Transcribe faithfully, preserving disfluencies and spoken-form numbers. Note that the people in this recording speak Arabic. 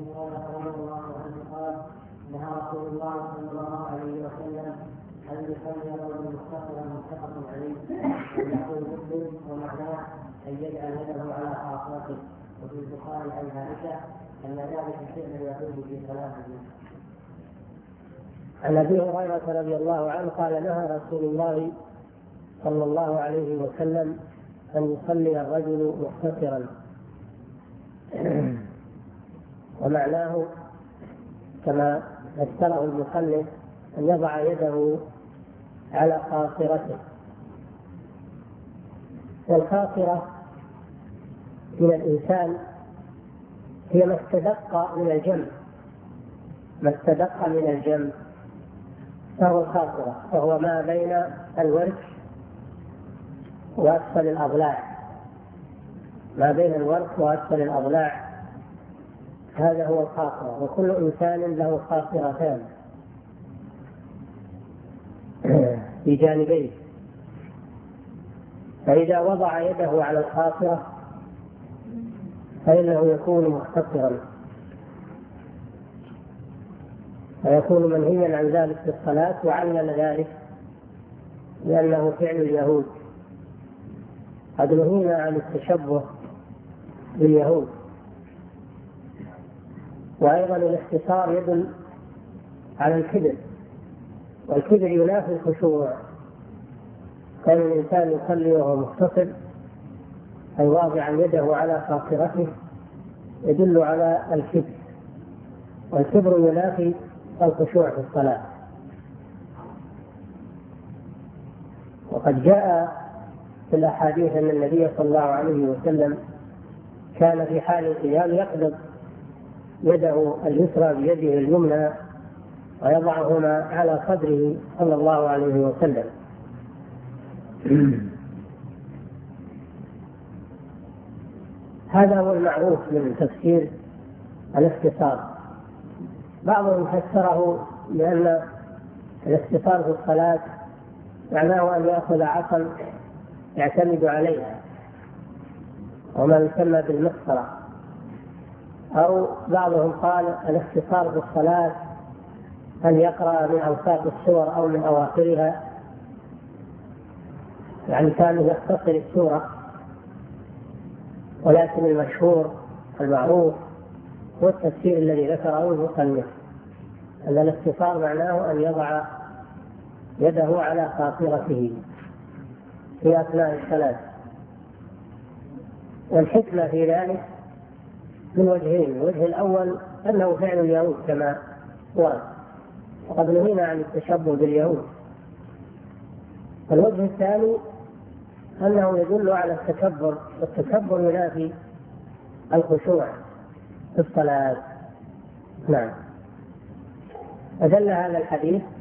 رضي الله عنه قال: نهى رسول الله صلى الله عليه وسلم أن يصلي الرجل مختصرا متفق عليه، ويقول مسلم ومعناه أن يجعل يده على خاصرته. وفي البخاري عن عائشة أن ذلك فعل يعود في صلاته. عن أبي هريرة رضي الله عنه قال: نهى رسول الله صلى الله عليه وسلم أن يصلي الرجل مختصرا، ومعناه كما فسره المصنف أن يضع يده على خاصرته. والخاصرة من الإنسان هي ما استدق من الجنب، ما استدق من الجنب فهو الخاصرة، فهو ما بين الورك وأسفل الأضلاع، ما بين الورك وأسفل الأضلاع، هذا هو الخاصرة. وكل إنسان له خاصرتان في جانبيه، فإذا وضع يده على الخاصرة فإنه يكون مختصرا، ويكون منهيا عن ذلك في الصلاة، وعلل ذلك لأنه فعل اليهود. قد نهينا عن التشبه باليهود. وأيضا الاختصار يدل على الكبر، والكبر ينافي الخشوع. كان الإنسان يصلي وهو مختصر أي واضعا يده على خاصرته يدل على الكبر، والكبر ينافي الخشوع في الصلاة. وقد جاء في الأحاديث أن النبي صلى الله عليه وسلم كان في حال القيام يقبض يده اليسرى بيده اليمنى ويضعهما على صدره صلى الله عليه وسلم. هذا هو المعروف من تفسير الاختصار. بعضهم فسره لأن الاختصار في الصلاة معناه أن يأخذ عصا يعتمد عليها، وما يسمى بالمسطرة. أو بعضهم قال الاختصار في الصلاة أن يقرأ من أوساط السور أو من أواخرها، يعني كان يختصر السورة. ولكن المشهور المعروف هو التفسير الذي ذكره المصنف، أن الاختصار معناه أن يضع يده على خاصرته في أثناء الصلاة. والحكمة في ذلك من وجهين: الوجه الأول أنه فعل اليهود كما ورد، وقد نهينا عن التشبه باليهود. الوجه الثاني أنه يدل على التكبر، والتكبر ينافي الخشوع في الصلاة. نعم. أدل هذا الحديث